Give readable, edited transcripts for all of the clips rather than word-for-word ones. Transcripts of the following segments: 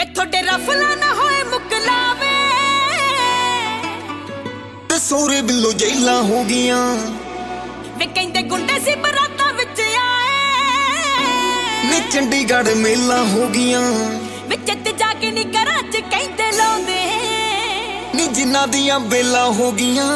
थोड़े रफला ना होए मुकलावे ते सोरे बिल्लो जेला हो गया वे कहंदे गुंडे सी बराता विच आए नी चंडीगढ़ मेला हो गया वे चित जाके नी घरां च कहंदे लाउंदे नी जिन्ना दियां बेला हो गया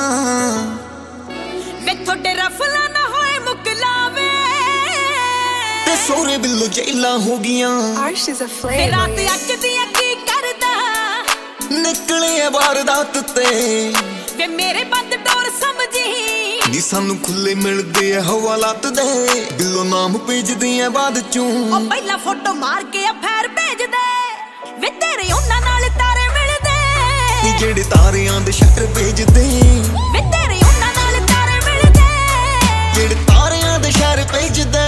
वे थोड़े रफला ना होए मुकलावे ते सोरे बिल्लो जेला हो गया ते रात अज दियां की करदा निकले वारदात ते वे मेरे बंद डोर समझी नी सानू खुले मिलदे हवालात दे बिल्लो नाम भेजदे आ बाद चों ओ पहला फोटो मार के अफेयर भेज दे वे तेरे उन्हां नाल तारे मिलदे नी जेड़े तारियां दे शहर भेजदे वे तेरे उन्हां नाल तारे मिलदे जेड़े तारियां दे शहर भेजदे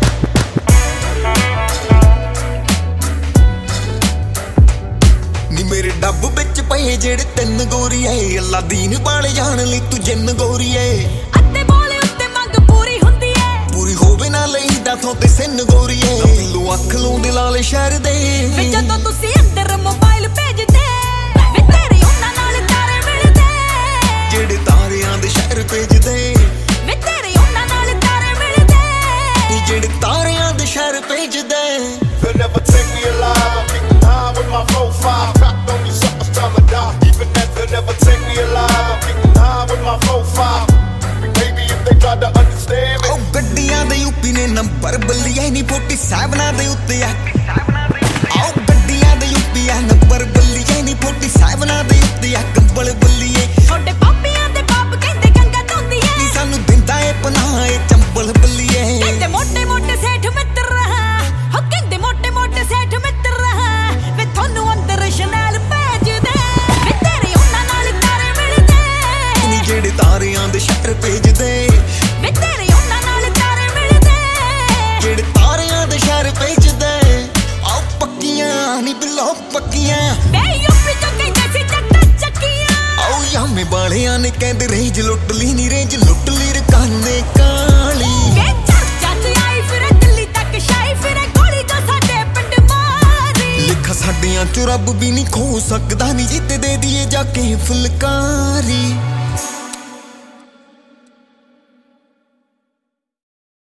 नी मेरे डब विच पए जेड़े तिन गोरीए अल्लाह दीन वाले जान लई तू जिन गोरीए अत्ते बोले उत्ते मंग पूरी हुंदी है पूरी होवे ना लईदा थों ते सिन गोरीए बिल्लो अख लौंदे लाले शहर दे वे जदों तुसी अंदर मोबाइल भेजदे वे तेरे उन्हां नाल तारे मिलदे जेड़े तारियां दे शहर भेजदे वे तेरे उन्हां नाल तारे मिलदे नी जेड़े तारियां दे शहर भेजदे They'll never take me alive. I'm getting high with my 4-5. Cocked on me, something's time to die. Even that, they'll never take me alive. I'm getting high with my 4-5. Maybe if they try to understand me. ओ गड्डियां दे UP ने number बल्लिए नी 47 दे उत्ते आ आओ गड्डियां दे UP आ number बल्लिए नी 47 दे उत्ते आ कंबल बल्लिए छोटे पापियां दे बाप कहंदे गंगा धोंदी है नी सानू दिंदा ए पनाह ए चंबल बल्लिए कहंदे मोटे मोटे सेठ मित्र रहा हो कहंदे मोटे मोटे सेठ मित्र रहा वे थानू अंदर शनैल भेज दे वे तेरे उन्हां नाल तारे मिलदे नी जेड़े तारियां दे शहर भेजदे वे तेरे उन्हां नाल तारे मिलदे जेड़े तारियां दे शहर भेजदे आओ पक्कियां नी बिल्लो पक्कियां वे यूपी चों कहंदे सी जट्टा चक्कियां आओ यामे वालियां ने कहंदे रेंज लुट ली नी रेंज लुट ली रकाने काली वे चर्चा च आई फिरे दिल्ली तक शाही फिरे गोली जो साडे पिंड मारी लिखा साडियां चो रब भी नहीं खो सकदा नी जिते दे दिए जाके फुलकारी